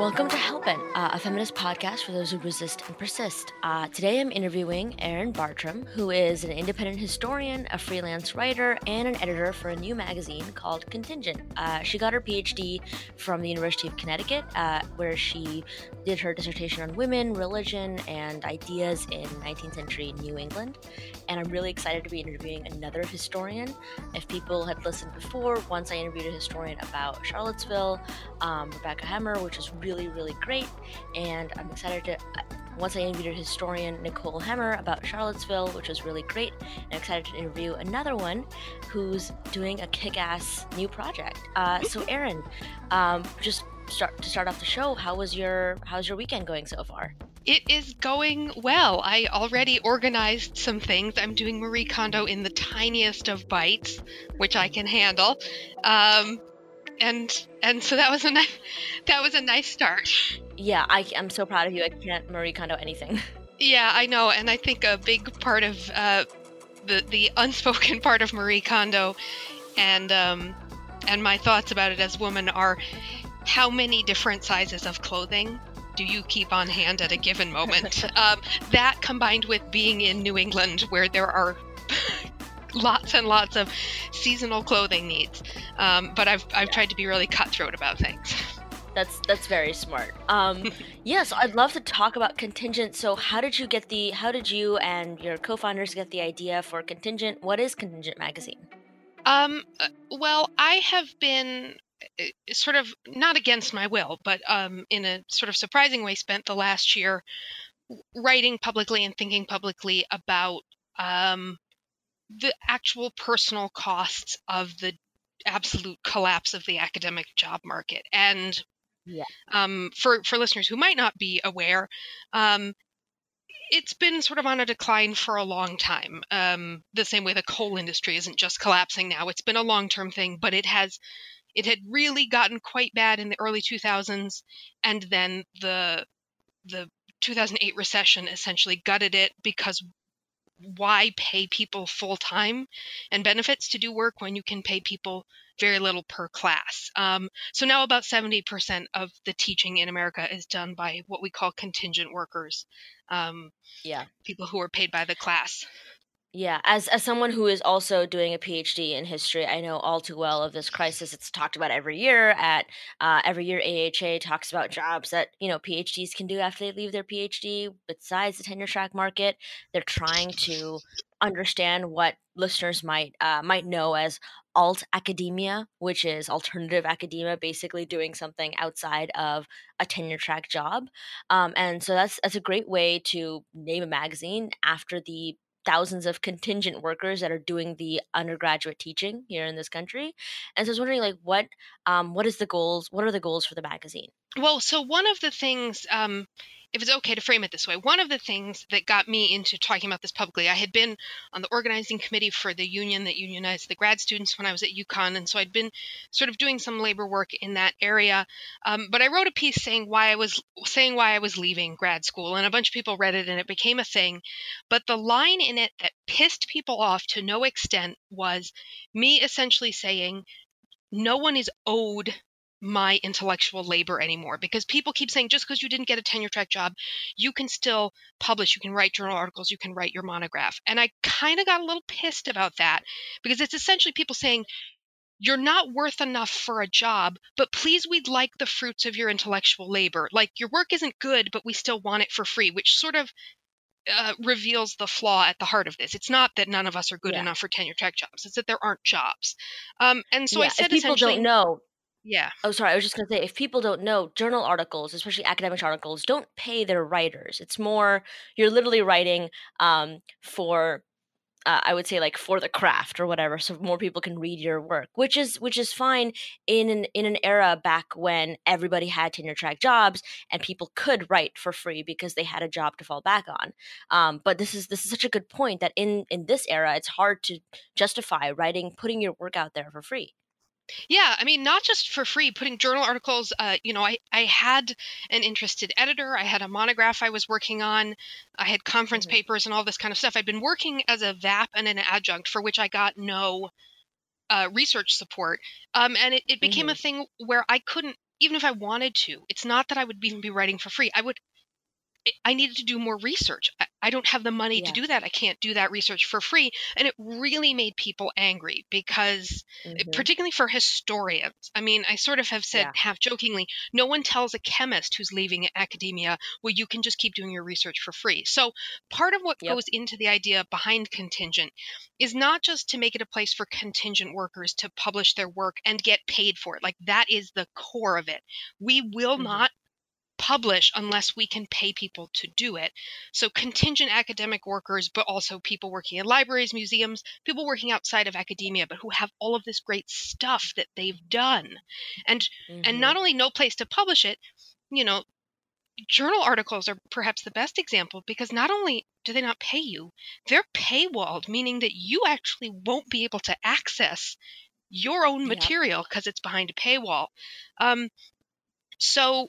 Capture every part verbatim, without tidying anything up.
Welcome to Hellbent, uh, a feminist podcast for those who resist and persist. Uh, today I'm interviewing Erin Bartram, who is an independent historian, a freelance writer, and an editor for a new magazine called Contingent. Uh, she got her P H D from the University of Connecticut, uh, where she did her dissertation on women, religion, and ideas in nineteenth century New England. And I'm really excited to be interviewing another historian. If people had listened before, once I interviewed a historian about Charlottesville, um, Rebecca Hemmer, which was really, really great. And I'm excited to, once I interviewed a historian, Nicole Hemmer, about Charlottesville, which was really great. And I'm excited to interview another one who's doing a kick-ass new project. Uh, so Erin, um, just start to start off the show, how was your, how's your weekend going so far? It is going well. I already organized some things. I'm doing Marie Kondo in the tiniest of bites, which I can handle. Um, and and so that was a nice, that was a nice start. Yeah, I, I'm so proud of you. I can't Marie Kondo anything. Yeah, I know. And I think a big part of uh, the the unspoken part of Marie Kondo and um, and my thoughts about it as a woman are how many different sizes of clothing do you keep on hand at a given moment? um, that combined with being in New England where there are lots and lots of seasonal clothing needs. Um, but I've I've yeah. tried to be really cutthroat about things. That's that's very smart. Um, yes, yeah, so I'd love to talk about Contingent. So how did you get the, how did you and your co-founders get the idea for Contingent? What is Contingent Magazine? Um, well, I have been sort of not against my will, but um, in a sort of surprising way, spent the last year writing publicly and thinking publicly about um, the actual personal costs of the absolute collapse of the academic job market. And yeah. um, for, for listeners who might not be aware, um, it's been sort of on a decline for a long time. Um, the same way the coal industry isn't just collapsing now. It's been a long-term thing, but it has It had really gotten quite bad in the early two thousands, and then the the two thousand eight recession essentially gutted it, because why pay people full-time and benefits to do work when you can pay people very little per class? Um, so now about seventy percent of the teaching in America is done by what we call contingent workers, um, yeah, people who are paid by the class. Yeah, as as someone who is also doing a P H D in history, I know all too well of this crisis. It's talked about every year. At uh, every year, A H A talks about jobs that you know P H Ds can do after they leave their P H D. Besides the tenure track market, they're trying to understand what listeners might uh, might know as alt academia, which is alternative academia, basically doing something outside of a tenure track job. Um, and so that's that's a great way to name a magazine after the thousands of contingent workers that are doing the undergraduate teaching here in this country. And so I was wondering, like, what um, what is the goals? What are the goals for the magazine? Well, so one of the things, um, if it's okay to frame it this way, one of the things that got me into talking about this publicly, I had been on the organizing committee for the union that unionized the grad students when I was at UConn. And so I'd been sort of doing some labor work in that area. Um, but I wrote a piece saying why I was saying why I was leaving grad school, and a bunch of people read it and it became a thing. But the line in it that pissed people off to no extent was me essentially saying no one is owed my intellectual labor anymore, because people keep saying just because you didn't get a tenure track job, you can still publish, you can write journal articles, you can write your monograph. And I kind of got a little pissed about that, because it's essentially people saying you're not worth enough for a job, but please, we'd like the fruits of your intellectual labor. Like, your work isn't good, but we still want it for free, which sort of uh, reveals the flaw at the heart of this. It's not that none of us are good yeah. enough for tenure track jobs. It's that there aren't jobs. Um, and so yeah, I said, if people essentially, don't know. Yeah. Oh, sorry. I was just going to say, if people don't know, journal articles, especially academic articles, don't pay their writers. It's more, you're literally writing um, for, uh, I would say, like, for the craft or whatever, so more people can read your work, which is which is fine in an in an era back when everybody had tenure track jobs and people could write for free because they had a job to fall back on. Um, but this is this is such a good point that in in this era, it's hard to justify writing, putting your work out there for free. Yeah, I mean, not just for free, putting journal articles, uh, you know, I, I had an interested editor, I had a monograph I was working on, I had conference mm-hmm. papers and all this kind of stuff. I'd been working as a V A P and an adjunct for which I got no uh, research support. Um, and it, it became mm-hmm. a thing where I couldn't even if I wanted to, it's not that I would even be writing for free. I would I needed to do more research. I, I don't have the money Yeah. to do that. I can't do that research for free. And it really made people angry because, Mm-hmm. particularly for historians, I mean, I sort of have said Yeah. half jokingly, no one tells a chemist who's leaving academia, well, you can just keep doing your research for free. So part of what Yep. goes into the idea behind contingent is not just to make it a place for contingent workers to publish their work and get paid for it. Like, that is the core of it. We will Mm-hmm. not publish unless we can pay people to do it. So contingent academic workers, but also people working in libraries, museums, people working outside of academia, but who have all of this great stuff that they've done. And Mm-hmm. and not only no place to publish it, you know, journal articles are perhaps the best example, because not only do they not pay you, they're paywalled, meaning that you actually won't be able to access your own material because it's behind a paywall. Um, so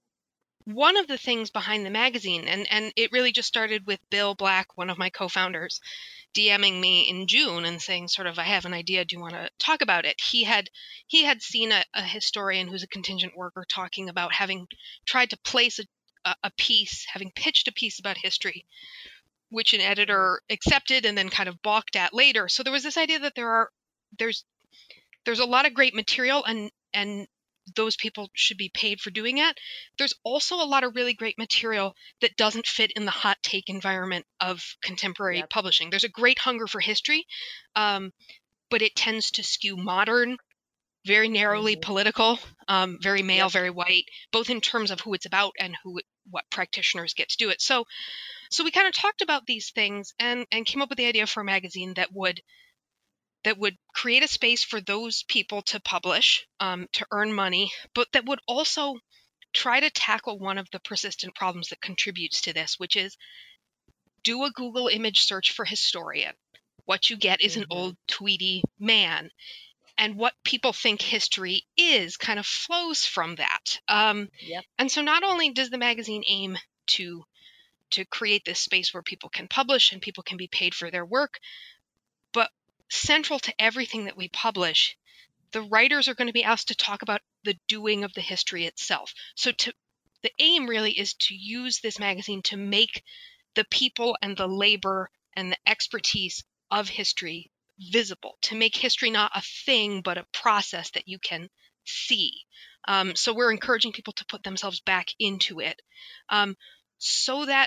one of the things behind the magazine, and, and it really just started with Bill Black, one of my co-founders, DMing me in June and saying, sort of, I have an idea. Do you want to talk about it? He had he had seen a, a historian who's a contingent worker talking about having tried to place a, a piece, having pitched a piece about history, which an editor accepted and then kind of balked at later. So there was this idea that there are there's there's a lot of great material, and and those people should be paid for doing it. There's also a lot of really great material that doesn't fit in the hot take environment of contemporary Yep. publishing. There's a great hunger for history, um, but it tends to skew modern, very narrowly Mm-hmm. political, um, very male, Yep. very white, both in terms of who it's about and who it, what practitioners get to do it. So, so we kind of talked about these things and and came up with the idea for a magazine that would that would create a space for those people to publish, um, to earn money, but that would also try to tackle one of the persistent problems that contributes to this, which is do a Google image search for historian. What you get is Mm-hmm. an old tweety man. And what people think history is kind of flows from that. Um, Yep. and so not only does the magazine aim to to create this space where people can publish and people can be paid for their work, but central to everything that we publish, the writers are going to be asked to talk about the doing of the history itself. So to, the aim really is to use this magazine to make the people and the labor and the expertise of history visible, to make history not a thing, but a process that you can see. Um, so we're encouraging people to put themselves back into it, um, so that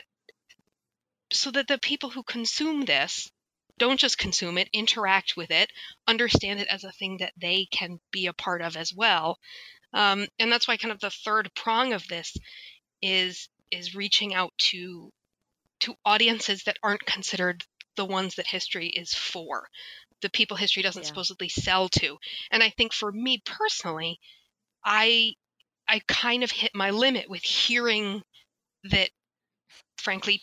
so that the people who consume this don't just consume it, interact with it, understand it as a thing that they can be a part of as well. Um, and that's why kind of the third prong of this is is reaching out to to audiences that aren't considered the ones that history is for, the people history doesn't Yeah. supposedly sell to. And I think for me personally, I I kind of hit my limit with hearing that, frankly,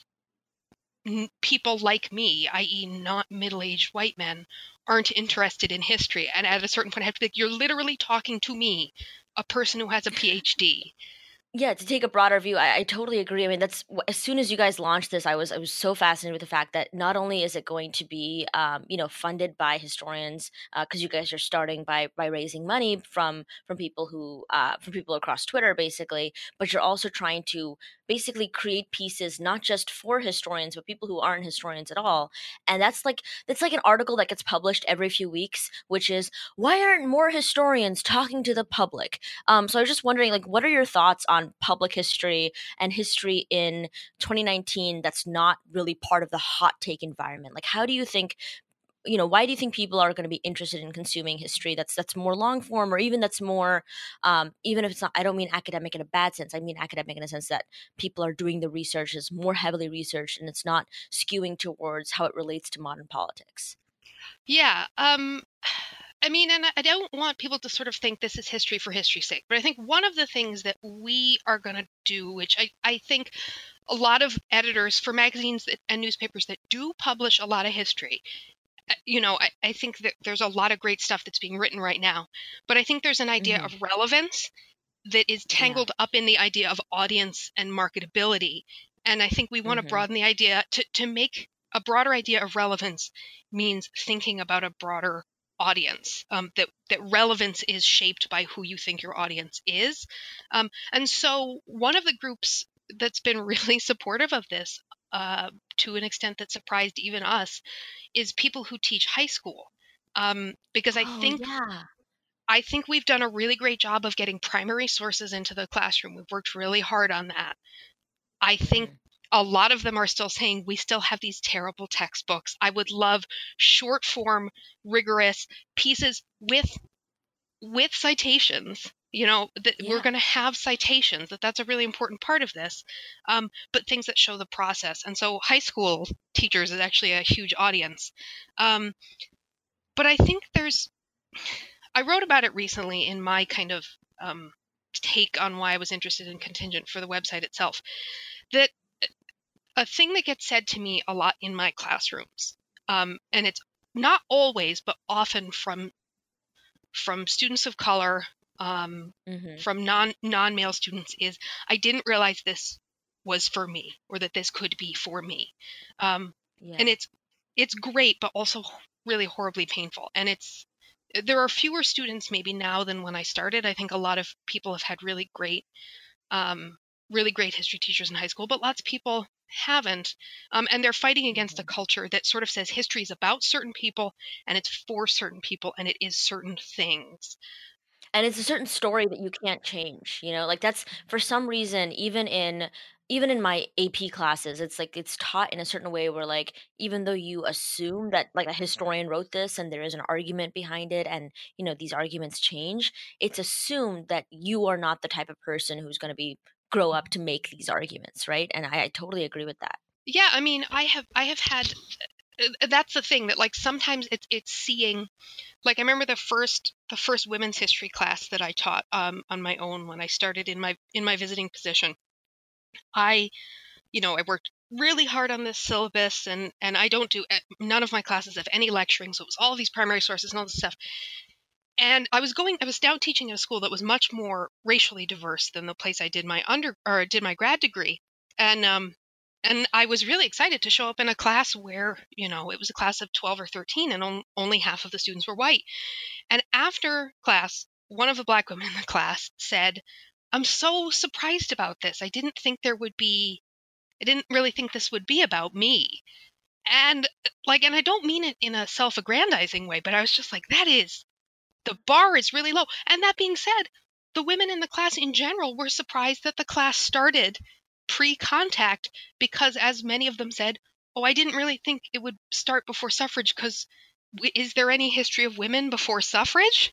people like me, that is not middle-aged white men, aren't interested in history. And at a certain point, I have to be like, you're literally talking to me, a person who has a P H D. Yeah, to take a broader view, I, I totally agree. I mean, that's as soon as you guys launched this, I was I was so fascinated with the fact that not only is it going to be, um, you know, funded by historians, because uh, you guys are starting by by raising money from from people who uh, from people across Twitter, basically, but you're also trying to basically create pieces not just for historians, but people who aren't historians at all. And that's like that's like an article that gets published every few weeks, which is why aren't more historians talking to the public? Um, so I was just wondering, like, what are your thoughts on public history and history in twenty nineteen that's not really part of the hot take environment? Like, how do you think, you know, why do you think people are going to be interested in consuming history that's that's more long form, or even that's more, um, even if it's not, I don't mean academic in a bad sense, I mean academic in a sense that people are doing the research, is more heavily researched, and it's not skewing towards how it relates to modern politics? Yeah. Um, I mean, and I don't want people to sort of think this is history for history's sake, but I think one of the things that we are going to do, which I, I think a lot of editors for magazines that, and newspapers that do publish a lot of history, you know, I, I think that there's a lot of great stuff that's being written right now, but I think there's an idea Mm-hmm. of relevance that is tangled yeah. up in the idea of audience and marketability. And I think we want mm-hmm. to broaden the idea to, to make a broader idea of relevance means thinking about a broader audience, um, that that relevance is shaped by who you think your audience is. Um, and so one of the groups that's been really supportive of this, uh, to an extent that surprised even us, is people who teach high school. Um, because I Oh, think yeah. I think we've done a really great job of getting primary sources into the classroom. We've worked really hard on that. I think Mhm. a lot of them are still saying we still have these terrible textbooks. I would love short form, rigorous pieces with with citations. You know, that we're Yeah. going to have citations, that that's a really important part of this, um, but things that show the process. And so high school teachers is actually a huge audience. Um, but I think there's, I wrote about it recently in my kind of um, take on why I was interested in contingent for the website itself, that a thing that gets said to me a lot in my classrooms, um, and it's not always, but often from from students of color, um, Hmm. from non non male students, is I didn't realize this was for me, or that this could be for me, um, and Yeah. it's it's great, but also really horribly painful. And it's there are fewer students maybe now than when I started. I think a lot of people have had really great um, really great history teachers in high school, but lots of people haven't. Um, and they're fighting against a Hmm. culture that sort of says history is about certain people and it's for certain people and it is certain things. And it's a certain story that you can't change, you know? Like, that's for some reason, even in even in my A P classes, it's like it's taught in a certain way where, like, even though you assume that, like, a historian wrote this and there is an argument behind it and, you know, these arguments change, it's assumed that you are not the type of person who's gonna be grow up to make these arguments, right? And I I totally agree with that. Yeah, I mean, I have I have had uh, that's the thing, that like sometimes it's it's seeing, like I remember the first the first women's history class that I taught um, on my own when I started in my in my visiting position. I you know I worked really hard on this syllabus, and and I don't do, none of my classes have any lecturing, so it was all these primary sources and all this stuff. And I was going, I was now teaching at a school that was much more racially diverse than the place I did my under or did my grad degree. And um, and I was really excited to show up in a class where, you know, it was a class of twelve or thirteen and on, only half of the students were white. And after class, one of the black women in the class said, "I'm so surprised about this. I didn't think there would be, I didn't really think this would be about me." And like, and I don't mean it in a self aggrandizing way, but I was just like, that is, the bar is really low. And that being said, the women in the class in general were surprised that the class started pre-contact, because as many of them said, "Oh, I didn't really think it would start before suffrage, because is there any history of women before suffrage?"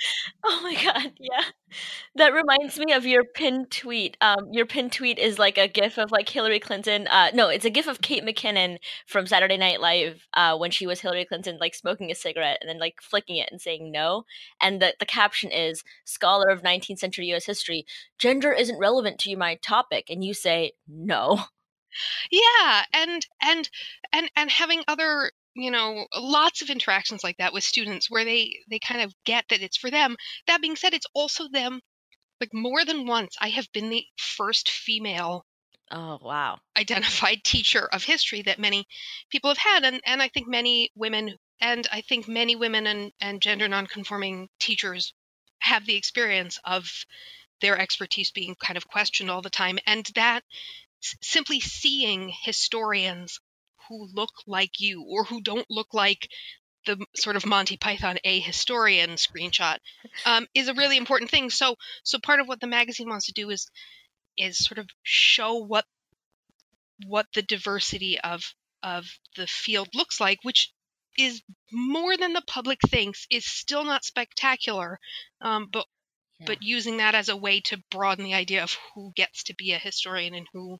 Oh my god, yeah. That reminds me of your pinned tweet. Um, your pinned tweet is like a gif of like Hillary Clinton. Uh, no, it's a gif of Kate McKinnon from Saturday Night Live uh, when she was Hillary Clinton, like smoking a cigarette and then like flicking it and saying no. And the, the caption is "Scholar of nineteenth century U S history, gender isn't relevant to my topic," and you say no. Yeah, and and and and having other, you know, lots of interactions like that with students where they they kind of get that it's for them. That being said, it's also them. Like, more than once I have been the first female Oh wow. identified teacher of history that many people have had, and and I think many women, and I think many women and and gender nonconforming teachers have the experience of their expertise being kind of questioned all the time, and that s- simply seeing historians who look like you or who don't look like the sort of Monty Python a historian screenshot, um, is a really important thing. So so part of what the magazine wants to do is is sort of show what what the diversity of of the field looks like, which is more than the public thinks, is still not spectacular, um, but Yeah. but using that as a way to broaden the idea of who gets to be a historian and who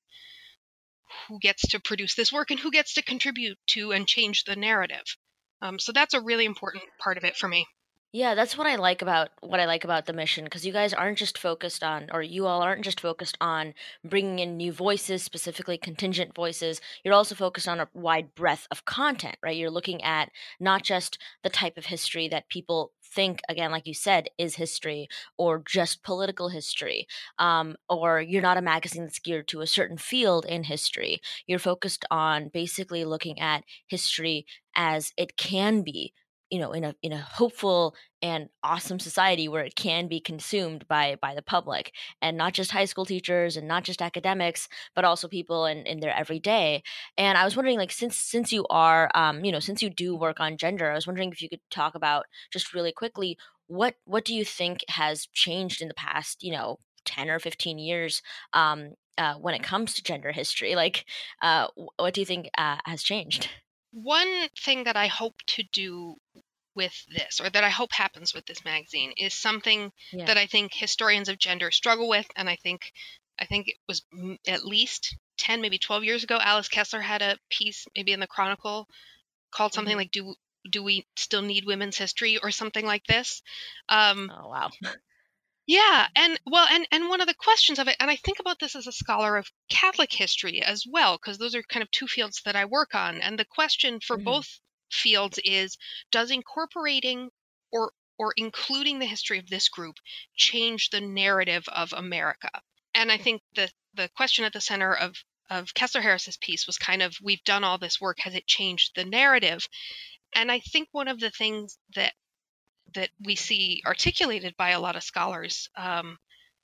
who gets to produce this work and who gets to contribute to and change the narrative. Um, so that's a really important part of it for me. Yeah, that's what I like about what I like about the mission, because you guys aren't just focused on, or you all aren't just focused on bringing in new voices, specifically contingent voices. You're also focused on a wide breadth of content, right? You're looking at not just the type of history that people think, again, like you said, is history or just political history, um, or you're not a magazine that's geared to a certain field in history. You're focused on basically looking at history as it can be you know, in a in a hopeful and awesome society where it can be consumed by by the public, and not just high school teachers and not just academics, but also people in, in their everyday. And I was wondering, like, since since you are, um, you know, since you do work on gender, I was wondering if you could talk about just really quickly what what do you think has changed in the past, you know, ten or fifteen years, um, uh, when it comes to gender history? Like, uh, wh- what do you think uh, has changed? One thing that I hope to do with this, or that I hope happens with this magazine, is something Yeah. that I think historians of gender struggle with, and I think I think it was at least ten, maybe twelve years ago, Alice Kessler had a piece, maybe in the Chronicle, called something Hmm. like "Do Do we still need women's history?" or something like this. Um, Oh wow. yeah, and well, and and one of the questions of it, and I think about this as a scholar of Catholic history as well, because those are kind of two fields that I work on. And the question for Hmm. both fields is, does incorporating or or including the history of this group change the narrative of America? And I think the the question at the center of of Kessler Harris's piece was kind of, we've done all this work, has it changed the narrative? And I think one of the things that that we see articulated by a lot of scholars, um,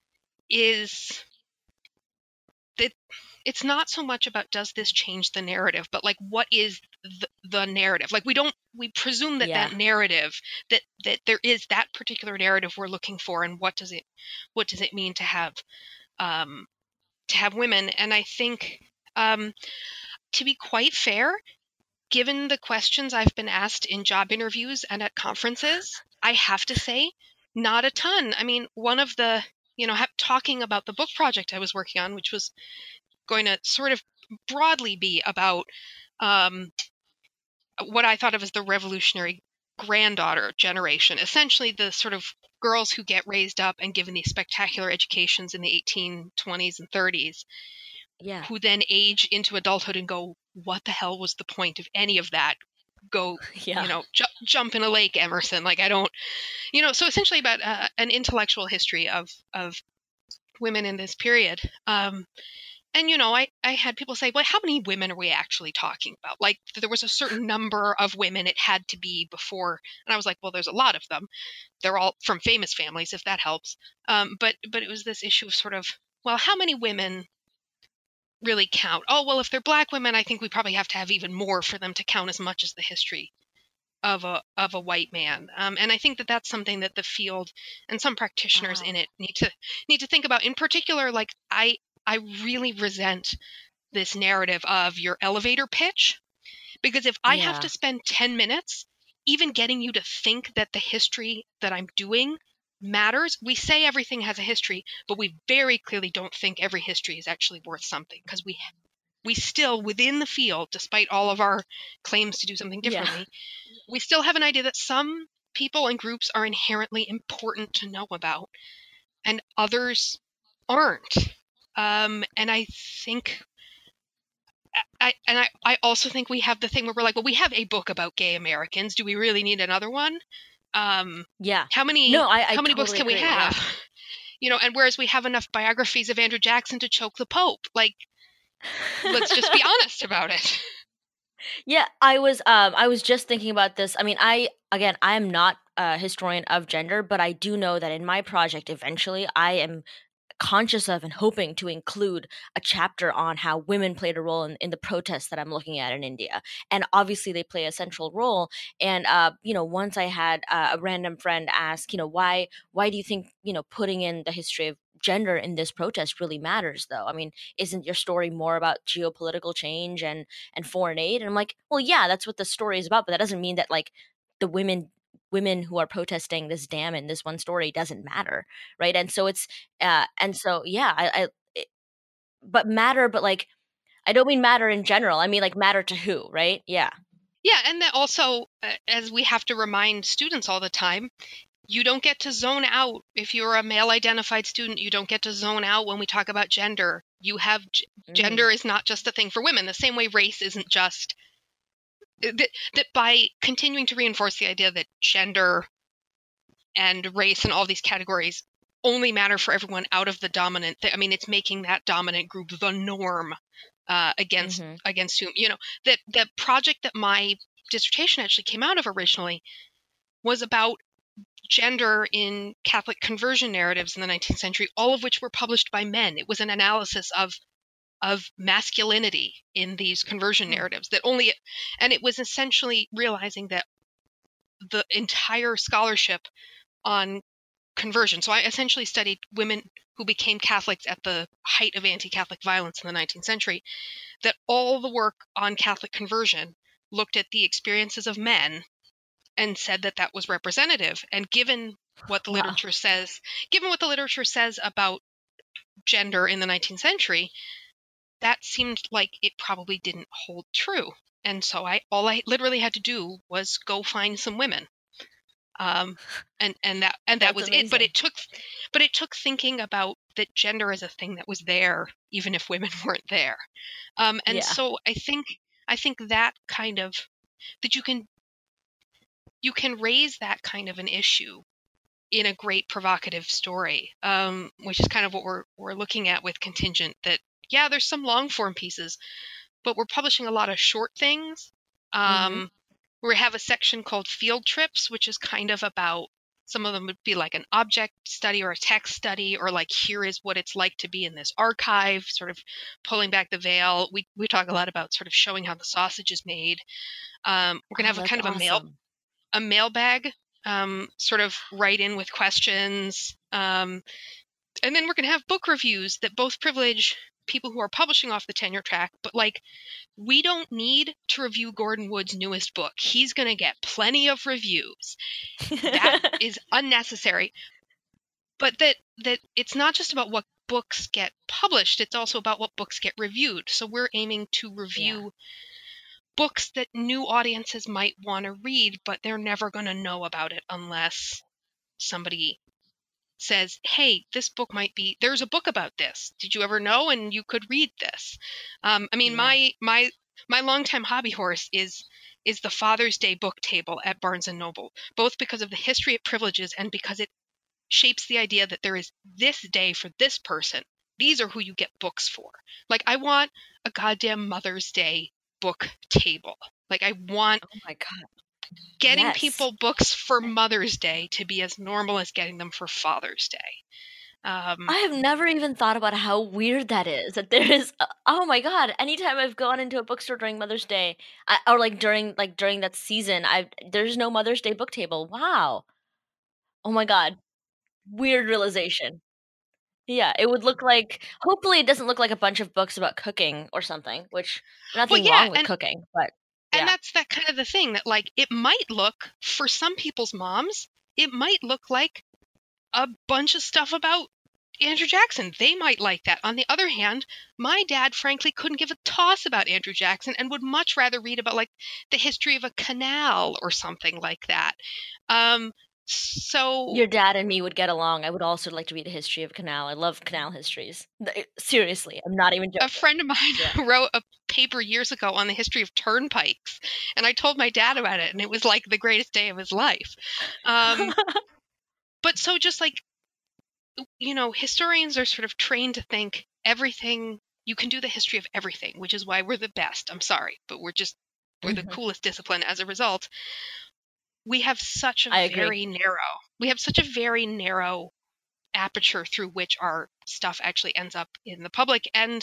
is that it's not so much about, does this change the narrative, but like, what is the, the narrative? Like, we don't we presume that Yeah. that narrative, that that there is that particular narrative we're looking for, and what does it what does it mean to have um, to have women? And I think, um, to be quite fair, given the questions I've been asked in job interviews and at conferences, I have to say, not a ton. I mean, one of the, you know, ha- talking about the book project I was working on, which was going to sort of broadly be about um, what I thought of as the revolutionary granddaughter generation, essentially the sort of girls who get raised up and given these spectacular educations in the eighteen twenties and thirties, Yeah. who then age into adulthood and go, what the hell was the point of any of that? Go, Yeah. you know, ju- jump in a lake, Emerson. Like, I don't, you know, so essentially about uh, an intellectual history of, of women in this period. Um, and, you know, I, I had people say, well, how many women are we actually talking about? Like, there was a certain number of women it had to be before. And I was like, well, there's a lot of them. They're all from famous families, if that helps. Um, but, but it was this issue of sort of, well, how many women really count? Oh, well, if they're Black women, I think we probably have to have even more for them to count as much as the history of a of a white man. Um, and I think that that's something that the field and some practitioners Wow. in it need to need to think about. In particular, like, I I really resent this narrative of your elevator pitch, because if I have Yeah. to spend ten minutes even getting you to think that the history that I'm doing matters, we say everything has a history, but we very clearly don't think every history is actually worth something, because we we still, within the field, despite all of our claims to do something Yeah. differently, we still have an idea that some people and groups are inherently important to know about and others aren't. Um, and I think I and I, I also think we have the thing where we're like, well, we have a book about gay Americans. Do we really need another one? Um, Yeah. how many No, I, I how many books totally can we agree. Yeah. have? You know, and whereas we have enough biographies of Andrew Jackson to choke the Pope, like, let's just be honest about it. Yeah, I was um I was just thinking about this. I mean, I again, I am not a historian of gender, but I do know that in my project eventually I am conscious of and hoping to include a chapter on how women played a role in, in the protests that I'm looking at in India. And obviously they play a central role. And uh, you know, once I had uh, a random friend ask, you know, why why do you think, you know, putting in the history of gender in this protest really matters though? I mean, isn't your story more about geopolitical change and and foreign aid? And I'm like, well, yeah, that's what the story is about, but that doesn't mean that like the women women who are protesting this dam in this one story doesn't matter, right? And so it's uh, and so yeah, I, I it, but matter, but like I don't mean matter in general. I mean like matter to who, right? Yeah, Yeah, and that also, uh, as we have to remind students all the time, you don't get to zone out if you're a male identified student. You don't get to zone out when we talk about gender. You have g- hmm, gender is not just a thing for women, the same way race isn't just that, that by continuing to reinforce the idea that gender and race and all these categories only matter for everyone out of the dominant. I mean, it's making that dominant group the norm uh, against hmm, against whom, you know, that the project that my dissertation actually came out of originally. was about gender in Catholic conversion narratives in the nineteenth century, all of which were published by men. It was an analysis of of masculinity in these conversion Hmm. narratives that only, and it was essentially realizing that the entire scholarship on conversion. So I essentially studied women who became Catholics at the height of anti-Catholic violence in the nineteenth century, that all the work on Catholic conversion looked at the experiences of men and said that that was representative. And given what the Wow. literature says, given what the literature says about gender in the nineteenth century, that seemed like it probably didn't hold true. And so I, all I literally had to do was go find some women. Um, and, and that, and that That's was amazing. it. But it took, but it took thinking about that gender is a thing that was there, even if women weren't there. Um, and Yeah. so I think, I think that kind of, that you can, you can raise that kind of an issue in a great provocative story, um, which is kind of what we're, we're looking at with Contingent, that, yeah, there's some long form pieces, but we're publishing a lot of short things. Um, Mm-hmm. We have a section called Field Trips, which is kind of about, some of them would be like an object study or a text study, or like, here is what it's like to be in this archive, sort of pulling back the veil. We we talk a lot about sort of showing how the sausage is made. Um, we're going to Oh, have a that's kind of a mail awesome. a mailbag, um, sort of write in with questions. Um, and then we're going to have book reviews that both privilege people who are publishing off the tenure track, but like, we don't need to review Gordon Wood's newest book. He's going to get plenty of reviews. That is unnecessary. But that that it's not just about what books get published, it's also about what books get reviewed. So we're aiming to review Yeah. books that new audiences might want to read, but they're never going to know about it unless somebody says, hey, this book might be, there's a book about this. Did you ever know? And you could read this. Um, I mean, Yeah. my my my longtime hobby horse is is the Father's Day book table at Barnes and Noble, both because of the history it privileges and because it shapes the idea that there is this day for this person. These are who you get books for. Like, I want a goddamn Mother's Day book table. Like, I want Oh my God. getting Yes. people books for Mother's Day to be as normal as getting them for Father's Day. Um, I have never even thought about how weird that is. That there is, uh, oh my God! Anytime I've gone into a bookstore during Mother's Day, I, or like during like during that season, I there's no Mother's Day book table. Wow! Oh my God! Weird realization. Yeah, it would look like. Hopefully, it doesn't look like a bunch of books about cooking or something. Which well, nothing yeah, wrong with and cooking, but and yeah. that's that kind of the thing that, like, it might look, for some people's moms, it might look like a bunch of stuff about Andrew Jackson. They might like that. On the other hand, my dad frankly couldn't give a toss about Andrew Jackson and would much rather read about, like, the history of a canal or something like that. Um, so Your dad and me would get along. I would also like to read a history of canal. I love canal histories. Th- Seriously, I'm not even joking. a friend of mine Yeah. wrote a paper years ago on the history of turnpikes, and I told my dad about it, and it was like the greatest day of his life. Um, but so just like, you know, historians are sort of trained to think everything, you can do the history of everything, which is why we're the best. I'm sorry, but we're just, we're the Mhm. coolest discipline as a result. We have such a I agree. very narrow, we have such a very narrow aperture through which our stuff actually ends up in the public. And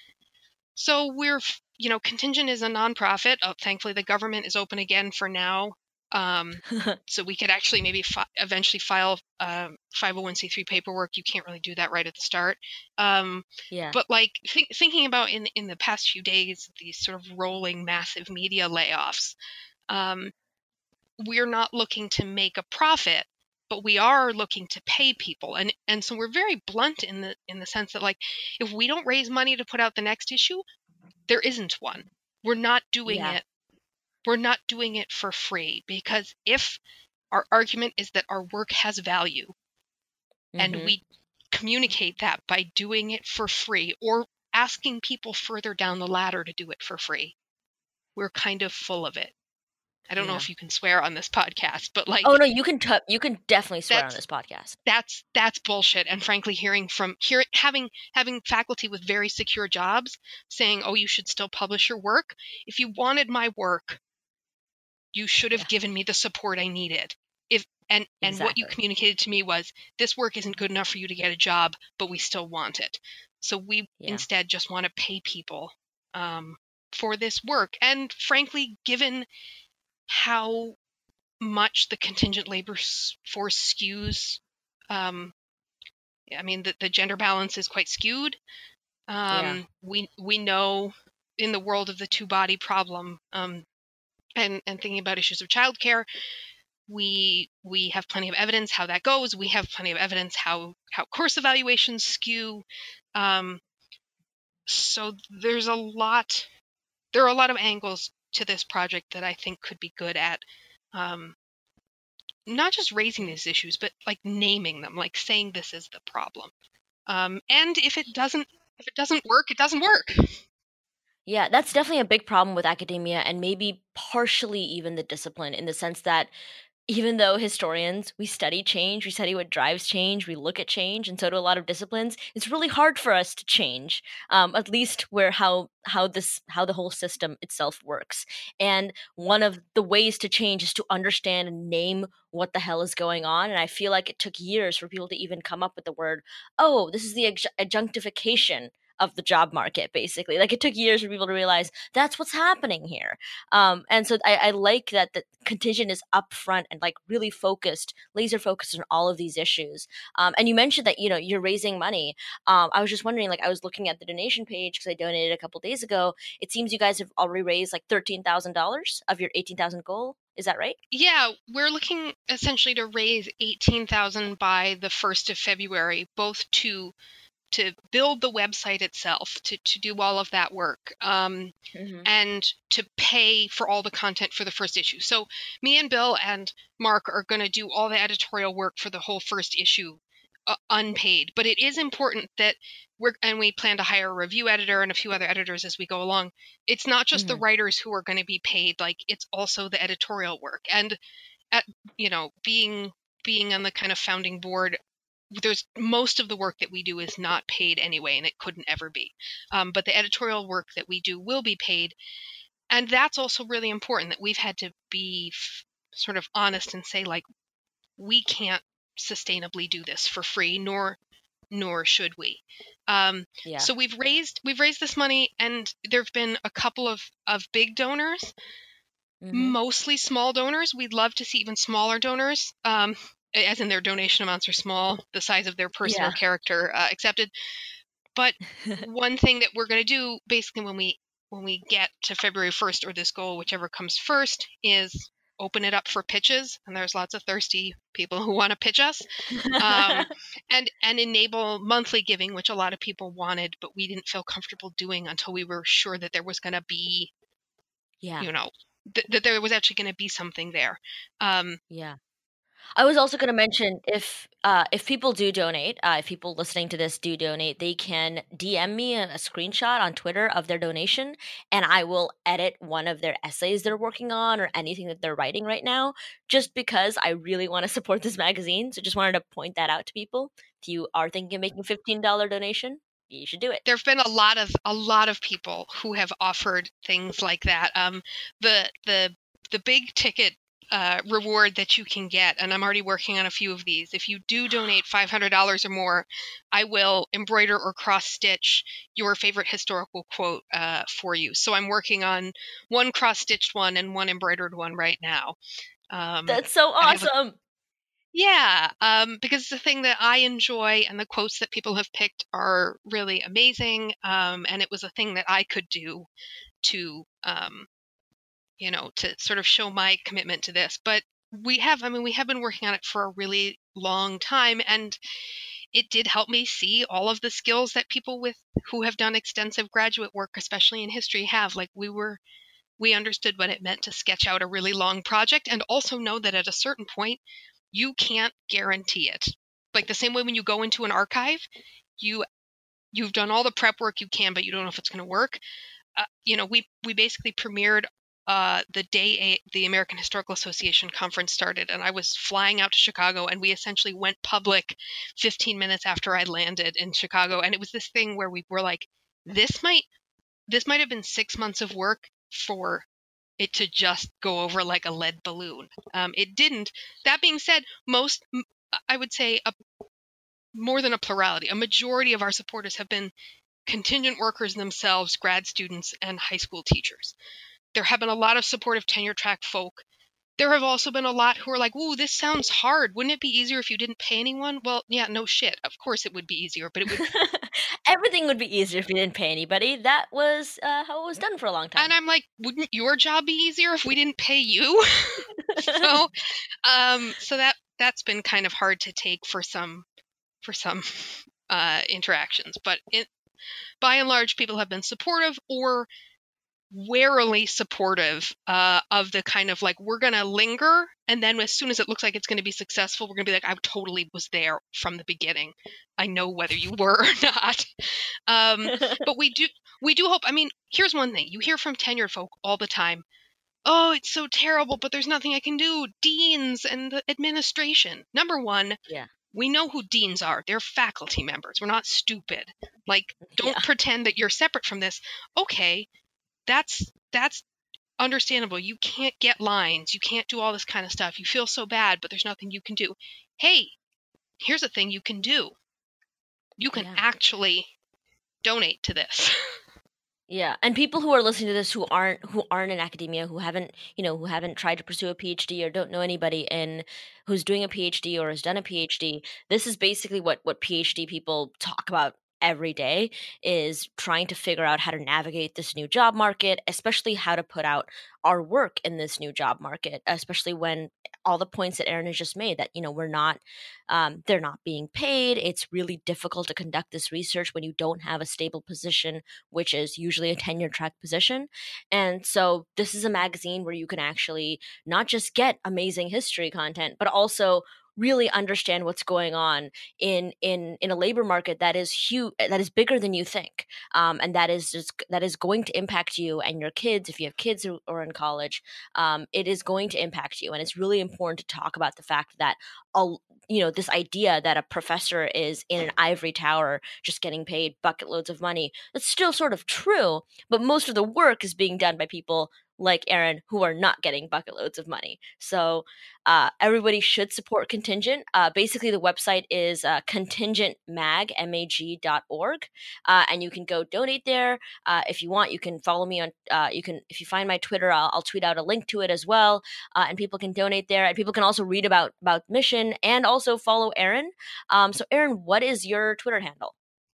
so we're, you know, Contingent is a nonprofit. Oh, thankfully, the government is open again for now. Um, so we could actually maybe fi- eventually file um, five oh one c three paperwork. You can't really do that right at the start. Um, Yeah. but like th- thinking about in in the past few days, these sort of rolling massive media layoffs, um, we're not looking to make a profit, but we are looking to pay people. And and so we're very blunt in the in the sense that, like, if we don't raise money to put out the next issue, there isn't one. We're not doing Yeah. it. We're not doing it for free, because if our argument is that our work has value, and Mhm. we communicate that by doing it for free or asking people further down the ladder to do it for free, we're kind of full of it. I don't know Yeah. if you can swear on this podcast, but like, Oh no, you can t- you can definitely swear on that's this podcast. that's that's bullshit. And frankly, hearing from here having having faculty with very secure jobs saying, "Oh, you should still publish your work. If you wanted my work, you should have Yeah. given me the support I needed. And and what you Exactly. communicated to me was, this work isn't good enough for you to get a job, but we still want it. So we Yeah. instead just want to pay people um, for this work. And frankly, given how much the contingent labor force skews, um, I mean, the, the gender balance is quite skewed. Um, Yeah. we we know in the world of the two-body problem, um, and and thinking about issues of childcare, we we have plenty of evidence how that goes. We have plenty of evidence how how course evaluations skew. Um, so there's a lot. There are a lot of angles to this project that I think could be good at um, not just raising these issues, but like naming them, like saying this is the problem. Um, and if it doesn't if it doesn't work, it doesn't work. Yeah, that's definitely a big problem with academia, and maybe partially even the discipline, in the sense that even though historians, we study change, we study what drives change, we look at change, and so do a lot of disciplines, it's really hard for us to change, um, at least where how how this how the whole system itself works. And one of the ways to change is to understand and name what the hell is going on. And I feel like it took years for people to even come up with the word, oh, this is the adj- adjunctification of the job market, basically. Like, it took years for people to realize that's what's happening here. Um, and so I, I like that the contingent is upfront and like really focused, laser focused on all of these issues. Um, and you mentioned that, you know, you're raising money. Um, I was just wondering, like, I was looking at the donation page because I donated a couple days ago. It seems you guys have already raised like thirteen thousand dollars of your eighteen thousand goal. Is that right? Yeah, we're looking essentially to raise eighteen thousand by the first of February, both to to build the website itself, to, to do all of that work, um, Mm-hmm. and to pay for all the content for the first issue. So me and Bill and Mark are going to do all the editorial work for the whole first issue uh, unpaid. But it is important that we're, and we plan to hire a review editor and a few other editors as we go along. It's not just the Mm-hmm. writers who are going to be paid, like it's also the editorial work. And at, you know, being being on the kind of founding board, there's most of the work that we do is not paid anyway, and it couldn't ever be. Um, but the editorial work that we do will be paid. And that's also really important, that we've had to be f- sort of honest and say, like, we can't sustainably do this for free, nor nor should we. Um, Yeah. so we've raised we've raised this money, and there have been a couple of, of big donors, Mm-hmm. mostly small donors. We'd love to see even smaller donors. Um, as in their donation amounts are small, the size of their person or Yeah. character uh, accepted. But one thing that we're going to do, basically, when we when we get to February first, or this goal, whichever comes first, is open it up for pitches. And there's lots of thirsty people who want to pitch us, um, and and enable monthly giving, which a lot of people wanted, but we didn't feel comfortable doing until we were sure that there was going to be, Yeah. you know, th- that there was actually going to be something there. Um, Yeah. I was also going to mention, if uh, if people do donate, uh, if people listening to this do donate, they can D M me a, a screenshot on Twitter of their donation, and I will edit one of their essays they're working on or anything that they're writing right now, just because I really want to support this magazine. So just wanted to point that out to people. If you are thinking of making a fifteen dollars donation, you should do it. there have been a lot of a lot of people who have offered things like that. Um, the the the big ticket uh, reward that you can get, and I'm already working on a few of these. If you do donate five hundred dollars or more, I will embroider or cross stitch your favorite historical quote uh, for you. So I'm working on one cross stitched one and one embroidered one right now. Um, That's so I have a awesome. Yeah, um, because it's a thing that I enjoy, and the quotes that people have picked are really amazing. Um, and it was a thing that I could do to, um, you know, to sort of show my commitment to this. But we have, I mean, we have been working on it for a really long time, and it did help me see all of the skills that people with who have done extensive graduate work, especially in history, have. Like, we were, we understood what it meant to sketch out a really long project, and also know that at a certain point, you can't guarantee it. Like the same way when you go into an archive, you you've done all the prep work you can, but you don't know if it's going to work. Uh, you know, we we basically premiered uh, the day a, the American Historical Association conference started, and I was flying out to Chicago, and we essentially went public fifteen minutes after I landed in Chicago, and it was this thing where we were like, this might this might have been six months of work for it to just go over like a lead balloon. Um, it didn't. That being said, most, I would say, a, more than a plurality, a majority of our supporters have been contingent workers themselves, grad students, and high school teachers. There have been a lot of supportive tenure track folk. There have also been a lot who are like, ooh, this sounds hard. Wouldn't it be easier if you didn't pay anyone? Well, yeah, no shit. Of course it would be easier, but it would... Everything would be easier if you didn't pay anybody. That was uh, how it was done for a long time. And I'm like, wouldn't your job be easier if we didn't pay you? so um, so that, that's been kind of hard to take for some, for some uh, interactions. But it, by and large, people have been supportive or warily supportive uh, of the kind of like, we're going to linger. And then as soon as it looks like it's going to be successful, we're going to be like, I totally was there from the beginning. I know whether you were or not. Um, but we do, we do hope, I mean, here's one thing. You hear from tenured folk all the time. Oh, it's so terrible, but there's nothing I can do. Deans and the administration. Number one, yeah. We know who deans are. They're faculty members. We're not stupid. Like, don't Yeah. pretend that you're separate from this. Okay, that's that's understandable. You can't get lines. You can't do all this kind of stuff. You feel so bad, but there's nothing you can do. Hey, here's a thing you can do. You can Yeah. actually donate to this. Yeah, and people who are listening to this who aren't who aren't in academia, who haven't you know who haven't tried to pursue a PhD or don't know anybody in who's doing a PhD or has done a PhD, this is basically what what PhD people talk about every day, is trying to figure out how to navigate this new job market, especially how to put out our work in this new job market, especially when all the points that Erin has just made, that, you know, we're not, um, they're not being paid. It's really difficult to conduct this research when you don't have a stable position, which is usually a tenure track position. And so this is a magazine where you can actually not just get amazing history content, but also really understand what's going on in in in a labor market that is huge, that is bigger than you think, um, and that is just that is going to impact you and your kids if you have kids who are in college. Um, it is going to impact you, and it's really important to talk about the fact that a, you know this idea that a professor is in an ivory tower just getting paid bucket loads of money, that's still sort of true, but most of the work is being done by people like Erin, who are not getting bucket loads of money. So uh, everybody should support Contingent. Uh, basically, the website is uh, contingent mag, M A G dot org, uh, and you can go donate there. Uh, if you want, you can follow me on, uh, you can, if you find my Twitter, I'll, I'll tweet out a link to it as well, uh, and people can donate there, and people can also read about, about mission and also follow Erin. Um, so Erin, what is your Twitter handle?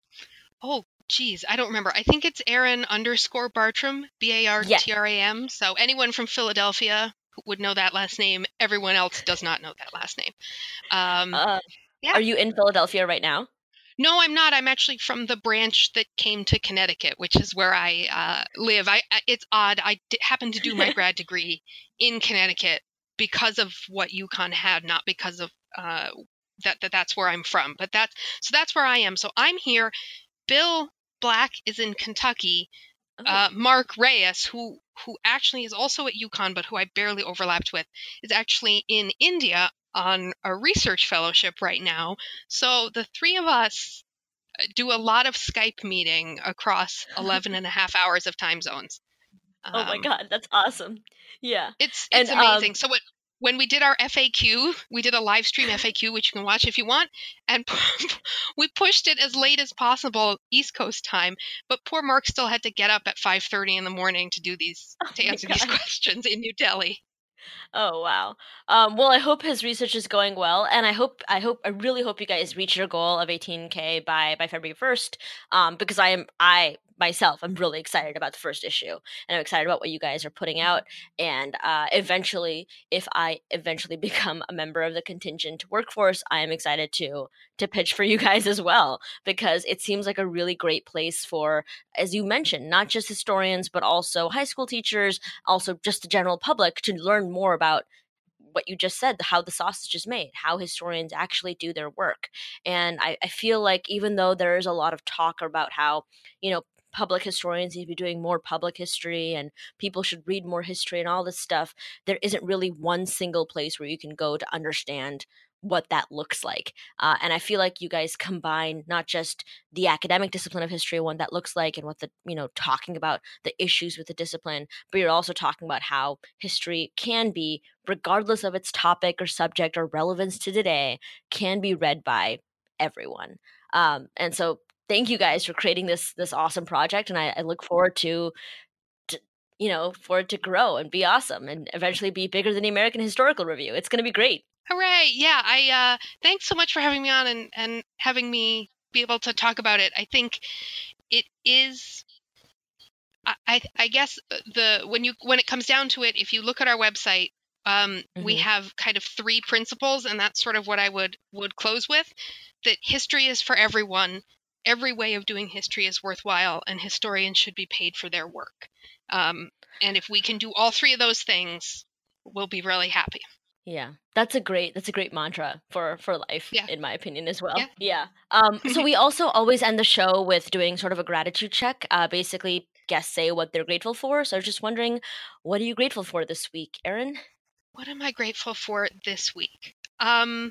Oh, geez, I don't remember. I think it's Erin underscore Bartram, B A R T R A M. Yes. So anyone from Philadelphia would know that last name. Everyone else does not know that last name. Um, uh, yeah. Are you in Philadelphia right now? No, I'm not. I'm actually from the branch that came to Connecticut, which is where I uh, live. I, it's odd. I d- happened to do my grad degree in Connecticut because of what UConn had, not because of uh, that, that. That's where I'm from. But that's so that's where I am. So I'm here. Bill Black is in Kentucky. Oh. Uh, Mark Reyes, who who actually is also at UConn, but who I barely overlapped with, is actually in India on a research fellowship right now. So the three of us do a lot of Skype meeting across eleven and a half hours of time zones. Um, oh my God, that's awesome. Yeah. It's it's and, amazing. Um, so what, when we did our F A Q, we did a live stream F A Q, which you can watch if you want, and we pushed it as late as possible East Coast time. But poor Mark still had to get up at five thirty in the morning to do these, oh to answer these questions in New Delhi. Oh wow. Um, well, I hope his research is going well, and I hope I hope I really hope you guys reach your goal of eighteen K by by February first. Um, because I am I myself I'm really excited about the first issue, and I'm excited about what you guys are putting out. And uh, eventually, if I eventually become a member of the contingent workforce, I am excited to to pitch for you guys as well, because it seems like a really great place for, as you mentioned, not just historians, but also high school teachers, also just the general public, to learn more about what you just said, how the sausage is made, how historians actually do their work. And I, I feel like even though there is a lot of talk about how, you know, public historians need to be doing more public history and people should read more history and all this stuff, there isn't really one single place where you can go to understand what that looks like. Uh, and I feel like you guys combine not just the academic discipline of history, what that looks like, and what the, you know, talking about the issues with the discipline, but you're also talking about how history can be, regardless of its topic or subject or relevance to today, can be read by everyone. Um, and so thank you guys for creating this this awesome project. And I, I look forward to, to, you know, for it to grow and be awesome and eventually be bigger than the American Historical Review. It's going to be great. Hooray. Yeah. I, uh, thanks so much for having me on and, and having me be able to talk about it. I think it is, I, I guess the, when you, when it comes down to it, if you look at our website, um, mm-hmm. we have kind of three principles, and that's sort of what I would, would close with, that history is for everyone. Every way of doing history is worthwhile, and historians should be paid for their work. Um, and if we can do all three of those things, we'll be really happy. Yeah, that's a great that's a great mantra for for life, yeah. in my opinion as well. Yeah. yeah. Um, so we also always end the show with doing sort of a gratitude check. Uh, basically, guests say what they're grateful for. So I was just wondering, what are you grateful for this week, Erin? What am I grateful for this week? Um,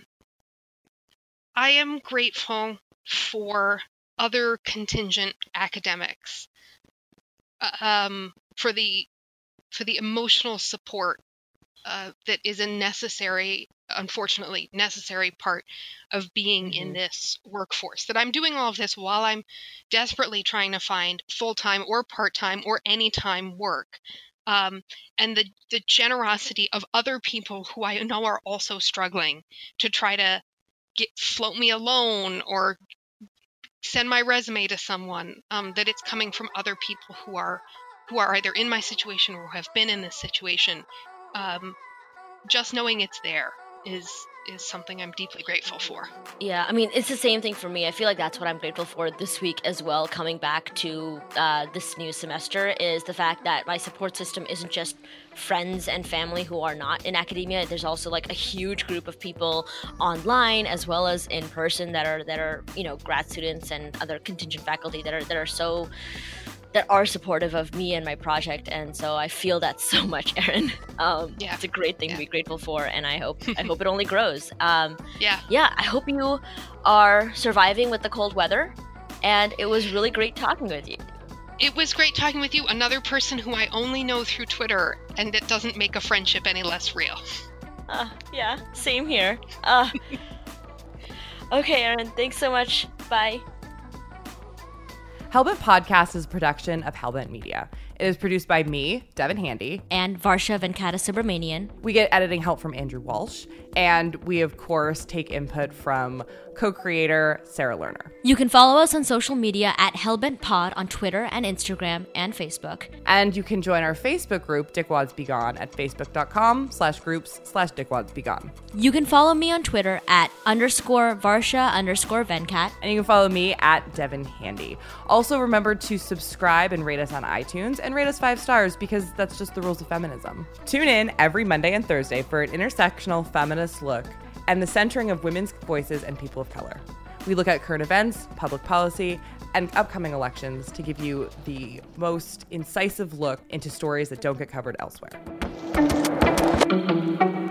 I am grateful for other contingent academics, um, for the for the emotional support uh, that is a necessary, unfortunately, necessary part of being mm-hmm. in this workforce. That I'm doing all of this while I'm desperately trying to find full-time or part-time or anytime work. Um, and the, the generosity of other people who I know are also struggling to try to get float me a loan or send my resume to someone, um, that it's coming from other people who are who are either in my situation or have been in this situation. Um, just knowing it's there is is something I'm deeply grateful for. Yeah, I mean, it's the same thing for me. I feel like that's what I'm grateful for this week as well, coming back to uh, this new semester, is the fact that my support system isn't just friends and family who are not in academia. There's also like a huge group of people online as well as in person that are that are, you know, grad students and other contingent faculty that are that are so that are supportive of me and my project, and so I feel that so much, Erin. Um, yeah. It's a great thing yeah. to be grateful for, and I hope I hope it only grows. Um, yeah, yeah. I hope you are surviving with the cold weather, and it was really great talking with you. It was great talking with you, another person who I only know through Twitter, and it doesn't make a friendship any less real. Uh, yeah, same here. Uh, okay, Erin, thanks so much. Bye. Hellbent Podcast is a production of Hellbent Media. It is produced by me, Devin Handy. And Varsha Venkata Subramanian. We get editing help from Andrew Walsh. And we, of course, take input from co-creator Sarah Lerner. You can follow us on social media at Hellbent Pod on Twitter and Instagram and Facebook. And you can join our Facebook group, Dickwads Be Gone, at facebook.com slash groups slash Dickwads Be Gone. You can follow me on Twitter at underscore Varsha underscore Venkat. And you can follow me at Devin Handy. Also, remember to subscribe and rate us on iTunes and rate us five stars because that's just the rules of feminism. Tune in every Monday and Thursday for an intersectional feminist look and the centering of women's voices and people of color. We look at current events, public policy, and upcoming elections to give you the most incisive look into stories that don't get covered elsewhere.